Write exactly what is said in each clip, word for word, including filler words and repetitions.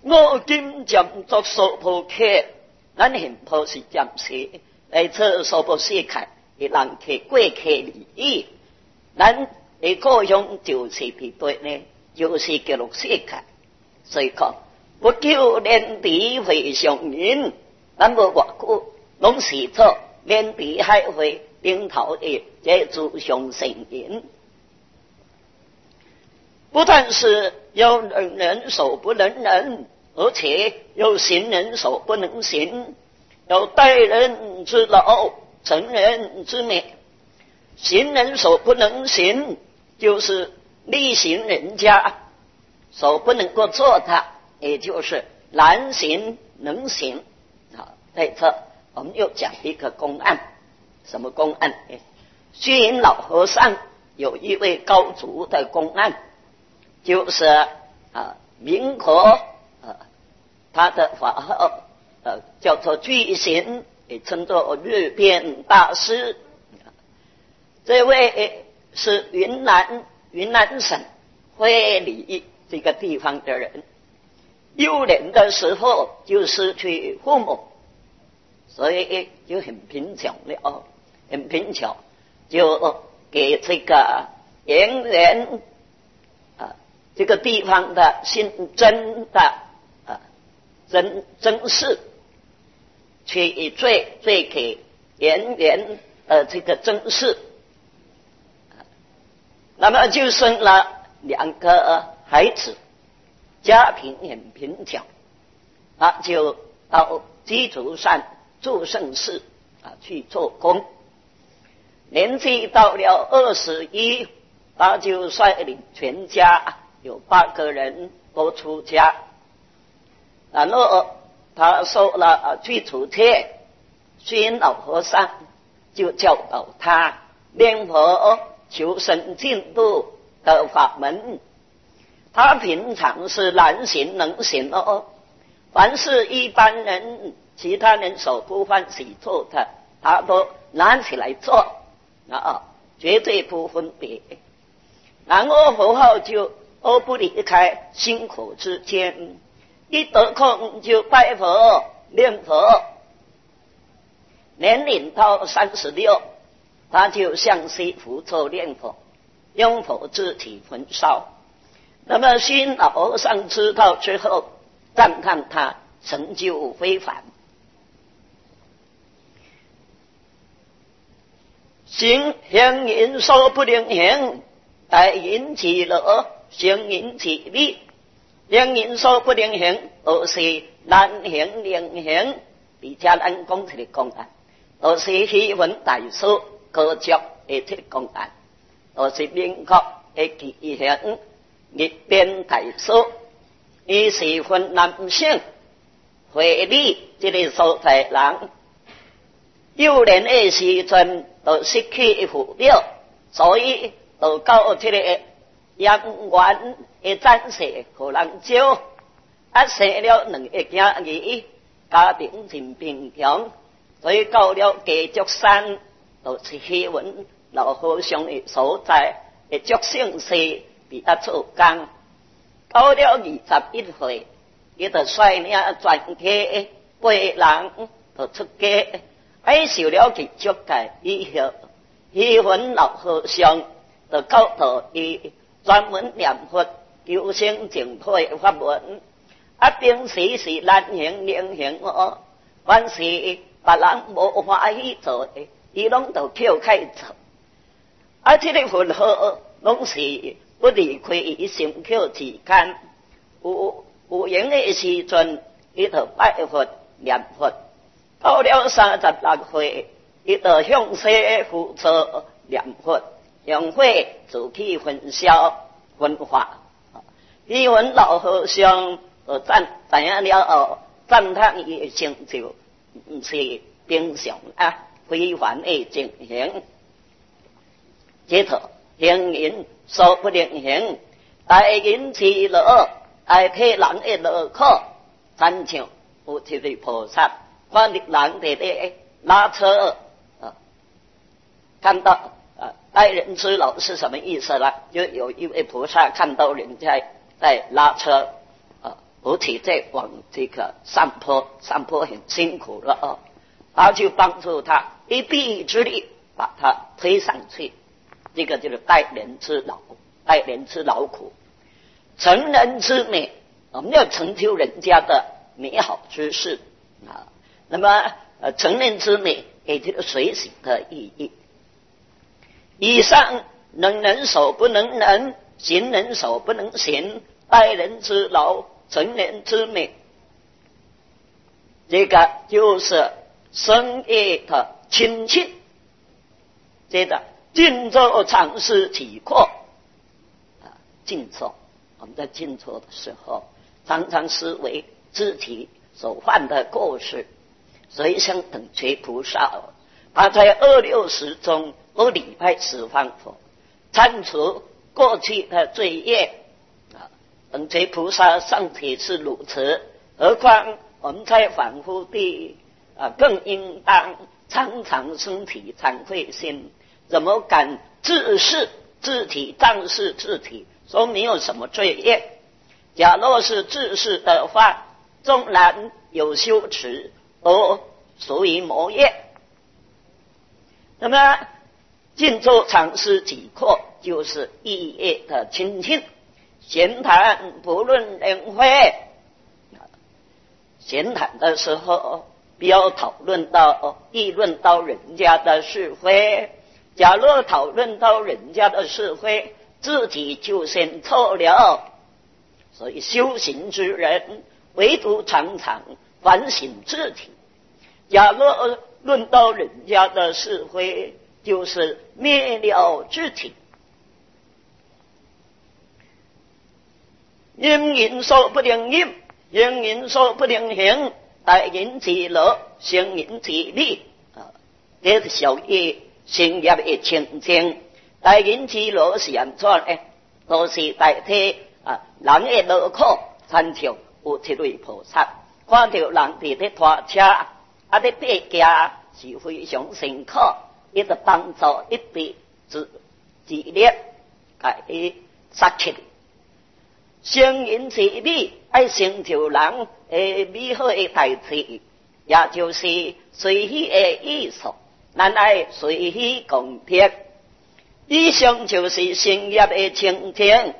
我今将作娑婆客，咱现婆是暂时来做娑婆世界，会人客过客利益。咱的故乡就是伫对呢，就是极乐世界。所以讲，不求莲池会上人，咱无偌久，拢是做莲池海会顶头的这诸上圣人。不但是有能人手不能人，而且有行人手不能行，有待人之劳，成人之美。行人手不能行，就是力行人家手不能够做它，也就是难行能行。好，在这我们又讲一个公案。什么公案？虚云老和尚有一位高足的公案，就是啊，民国呃，他的法号呃叫做巨贤，也称作日变大师。这位是云南云南省会理这个地方的人，幼年的时候就失去父母，所以就很贫穷了，很贫穷，就给这个圆圆啊这个地方的姓曾的啊曾曾氏去罪罪给圆圆呃这个曾氏。那么就生了两个孩子，家庭很贫穷，他就到鸡足山祝圣寺啊去做工。年纪到了二十一，他就率领全家有八个人都出家，然后他受了具足戒，虚云老和尚就教导他念佛求生净土的法门。他平常是难行能行哦，凡是一般人其他人所不欢喜做的，他都拿起来做啊，绝对不分别。然后佛号就都不离开心口之间，一得空就拜佛念佛。年龄到三十六，他就向西福州念佛，用佛自体焚烧。那么虚云老和尚知道之后，赞叹他成就非凡。行行人所不能行，待人其乐，行人其利。行人所不能行，而是难行能行。比较咱讲出来讲啊，而是虚云大师歌剧的这公案，而是民国的奇行日变大师，伊是分男性会理这个所在人，幼年的时阵就失去父母，所以就到这个阳元的暂时互人招，啊生了两个囝儿，家庭真贫穷，所以到了鸡足山，就是虚云老和尚的所在，的足姓氏伫遐做工。到了二十一岁，伊就率领全家八人就出家，爱受了其足戒以后，虚云老和尚就教导伊专门念佛求生净土的法门。啊，平时是难行能行哦，凡是别人无欢喜做的，伊拢就跳开做。啊，这个佛号拢是不离开伊心口之间，有有闲的时阵，伊就拜佛念佛。到了三十六岁，伊就向西负责念佛，用火自去焚烧焚化。虚云老和尚就赞知影了后，赞叹伊的成就，毋是平常啊，非凡的情形。接着行人所不能行，待人之乐，爱替人的乐可，亲像有一位菩萨，看到人伫咧拉车，啊，看到啊待人之乐是什么意思呢？就有一位菩萨看到人家在拉车。 而且在往这个上坡，上坡很辛苦了哦，他就帮助他一臂之力把他推上去，这个就是代人之劳，代人之劳苦，成人之美，我们要成就人家的美好之事啊。那么呃，成人之美也就是随行的意义。以上能人手不能人，行人手不能行，代人之劳，成人之美，这个就是生业的亲近。接着静坐常思己过啊，静坐，我们在静坐的时候常常思维自己所犯的过失，随想等觉菩萨，他在二六时中都礼拜十方佛，忏除过去的罪业啊。等觉菩萨尚且是如此，何况我们在凡夫地啊，更应当常常身体惭愧心，怎么敢自视自体仗视自体，说没有什么罪业？假若是自视的话，纵然有羞耻，都属于魔业。那么静坐常思己过，就是意业的亲近。闲谈不论人非，闲谈的时候不要讨论到议论到人家的是非，假若讨论到人家的是非，自己就先错了。所以修行之人唯独常常反省自己，假若论到人家的是非，就是灭了自己。因人所不能应，因人所不能行，待人之乐，行人之利啊，这是属于行业的清净。待人之乐是安怎呢？都是代替啊人的乐苦，参照有一位菩萨，看到人伫咧拖车，啊咧爬行是非常辛苦，伊就帮助一笔自自力，甲伊杀起。行人之美，爱成就人诶美好的代志，也就是随喜的艺术，咱爱随喜公平。以上就是行业的清净。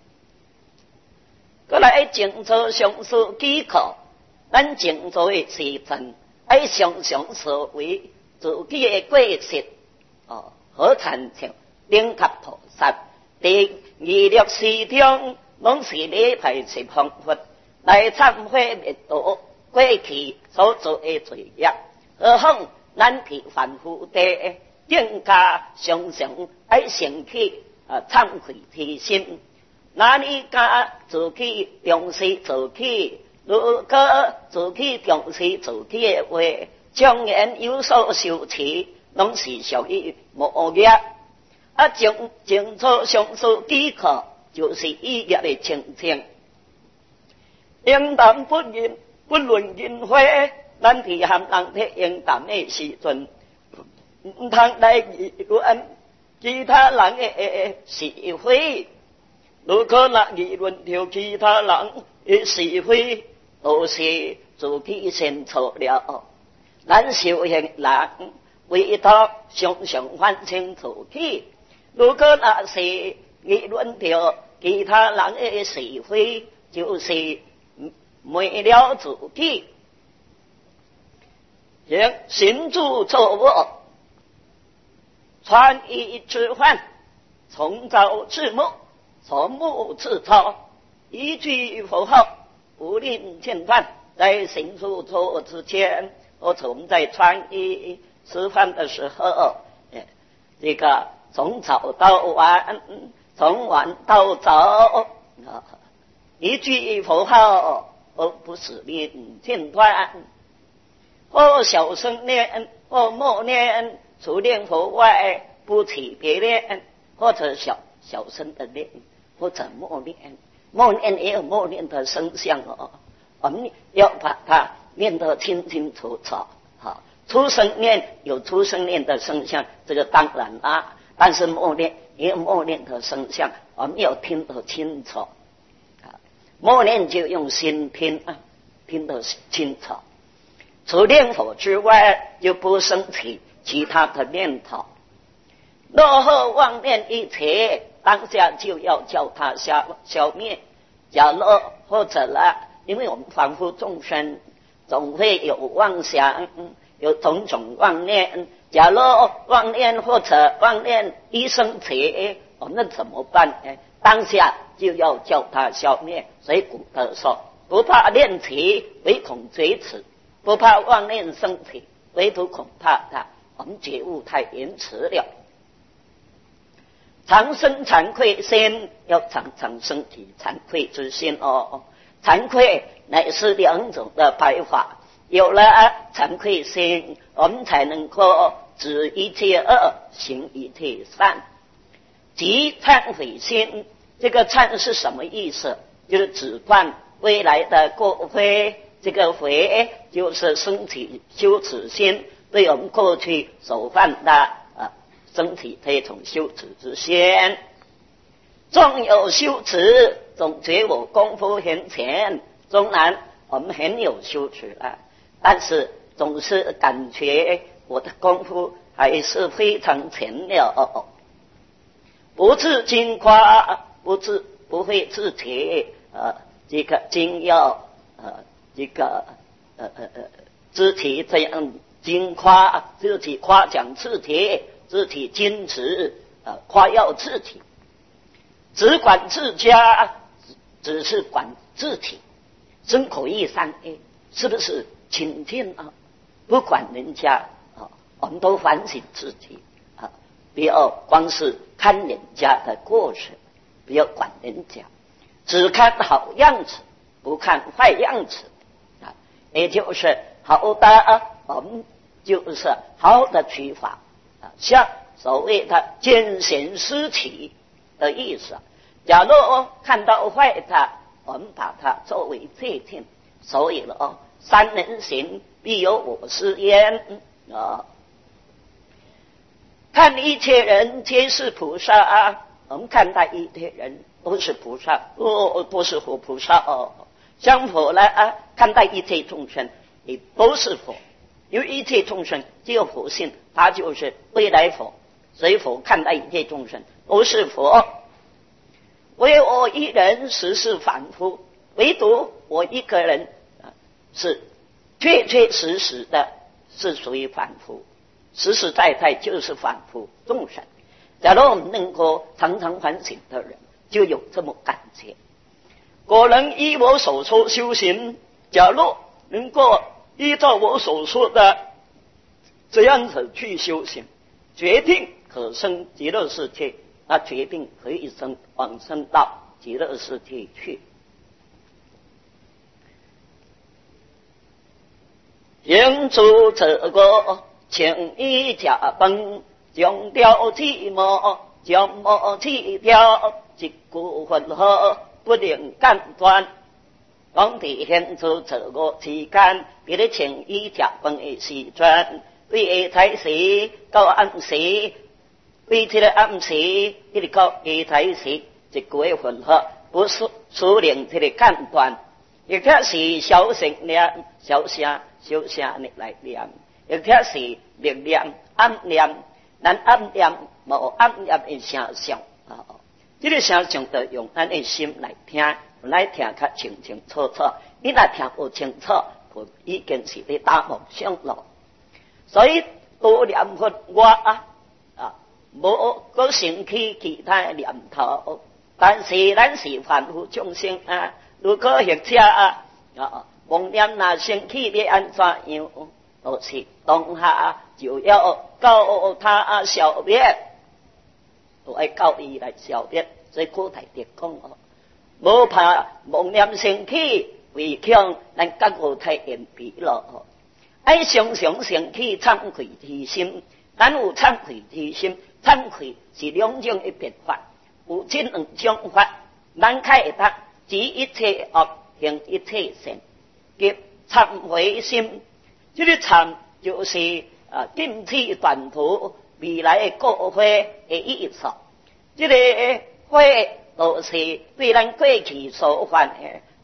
过来静坐上师机构，咱静坐的时阵，爱常常思维自己的过失哦，好参照灵觉菩萨伫二六时中，拢是礼拜十方佛来忏悔灭道过去所做的罪业，何况咱伫凡夫地更加常常爱升起啊忏悔之心。哪里甲自己重视自己，如果自己重视自己的话，将然有所受持，拢是属于魔业。啊，静静坐上师机构，就是意业的清净。应谈不言，不论因非，咱伫含人体应谈的时阵，唔通来议论其他人的是非。如果咱议论到其他人的是非，都是自己先错了。咱修行人唯独常常反省自己。如果那是议论到其他人的是非，就是没了自己。行行住坐卧，穿衣吃饭，从早至末，从暮至朝，一句佛号不令间断。在行住坐卧之前，或者我们在穿衣吃饭的时候，这个从早到晚，从晚到早，一句佛号而不是令间断。或小声念，或默念，除念佛外不起别念，或者小小声的念，或者默念。默念也有默念的声相哦，我们要把它念得清清楚楚。好，出声念有出声念的声相，这个当然啦。但是默念也有默念的声相，我们要听得清楚。 默念就用心听啊，听得清楚。除念佛之外，就不生起其他的念头。若后妄念一切，当下就要叫它消消灭。假如或者了，因为我们凡夫众生总会有妄想，有种种妄念。假如妄念或者妄念一生起，我们怎么办呢？当下就要叫它消灭。所以古德说：不怕念起，唯恐觉迟；不怕妄念生起，唯独恐怕它。我们觉悟太延迟了。常生惭愧心，要常常升起惭愧之心哦。惭愧乃是两种的白法，有了惭愧心，我们才能够止一切恶，行一切善。即忏悔心，这个忏是什么意思？就是止观未来的过悔，这个悔就是升起羞耻心，对我们过去所犯的啊升起这种羞耻之心。纵有羞耻，总觉我功夫很浅，纵然我们很有羞耻啊，但是总是感觉我的功夫还是非常浅了。不自矜夸，不自不会自己呃这个精要呃这个呃呃呃自己这样矜夸，自己夸奖自己，自己矜持呃夸耀自己，只管自家，只是管自己，身口意三业是不是清净啊？不管人家啊，我们都反省自己啊，不要光是看人家的过失，不要管人家，只看好样子，不看坏样子啊，也就是好的啊，我们就是好的取法啊，像所谓的见贤思齐的意思。假如看到坏的，我们把它作为戒定。所以了，三人行必有我师焉啊！看一切人皆是菩萨啊，我们看待一切人都是菩萨，哦，都是活菩萨哦。像佛呢啊，看待一切众生也都是佛，因为一切众生只有佛性，他就是未来佛，所以佛看待一切众生都是佛。唯我一人实是凡夫，唯独我一个人啊，是确确实实的是属于凡夫，实实在在就是凡夫众生。假如我们能够常常反省的人，就有这么感觉。果能依我所说修行，假如能够依照我所说的这样子去修行，决定可生极乐世界，那决定可以生往生到极乐世界去。行诸这个请一甲崩，将掉寂寞，将魔弃掉，一股混合不能干断。当地行诸这个期间，别的请一甲崩的时阵，对下台时到暗时。为这个暗时，这个到下台时，一股混合不是属灵这个干断，也则是小声念，小声小声的来念，也则是力量暗念，咱暗念无暗念的声响啊！这个声响得用咱的心来听，来听较清清楚楚。你若听不清楚，就已经是在打妄想了。所以多念佛我啊啊，无个生起其他念头。但是咱是凡夫众生啊，如果或者啊啊妄念那生起要安怎样？就是当下就要教他消灭，就要教伊来消灭。所以古代的讲哦，无怕妄念生起，为强咱觉悟太严疲了。爱常常生起惭愧之心，咱有惭愧之心，惭愧是两种的变法。有这两种法，咱可会得止一切恶，行一切善，叫忏悔心。这个忏就是啊，禁止断除未来的过悔的意思。这个悔就是对咱过去所犯的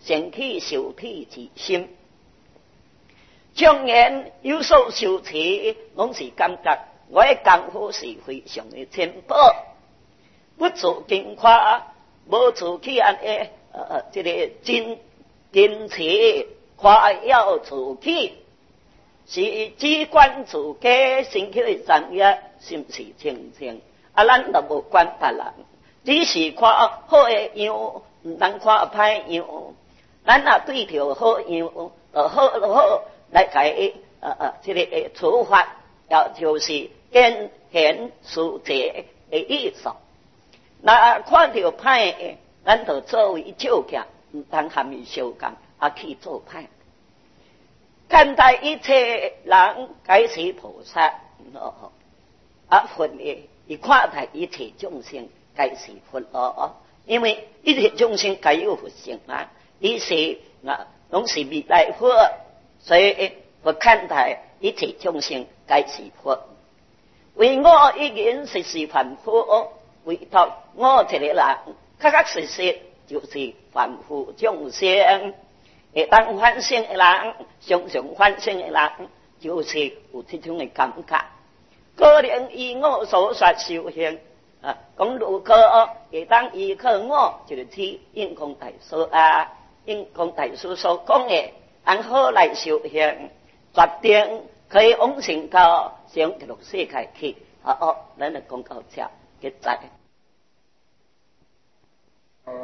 升起受体之心。将然有所修持，拢是感觉我的功夫是非常的进步，不做经夸，无做起安尼呃，这个真坚持夸耀自己，是只管自己身体的专业，是不是清清？啊，咱都无管别人，只是夸好的样，唔通夸歹样。咱若对着好样，就好就好。来解呃呃，这个处罚，也就是见贤思齐的意思。那看到歹的，咱就作为照镜，唔通含伊相共，啊去做歹。看待一切人，皆是菩萨。哦，啊佛的，伊看待一切众生，皆是佛哦。因为一切众生皆有佛性嘛，伊是啊，拢是未来佛。所以我看待一切众生皆是佛，为我一人实是凡夫，唯独我一个人确确实实就是凡夫众生。会当反省的人，常常反省的人，就是有这种的感觉。可能以我所说修行啊，讲如果会当依靠我，就是去印光大师啊，印光大师所讲的。按好来修行，决定可以往生到上极乐世界去。哦哦，咱来讲到这，结束。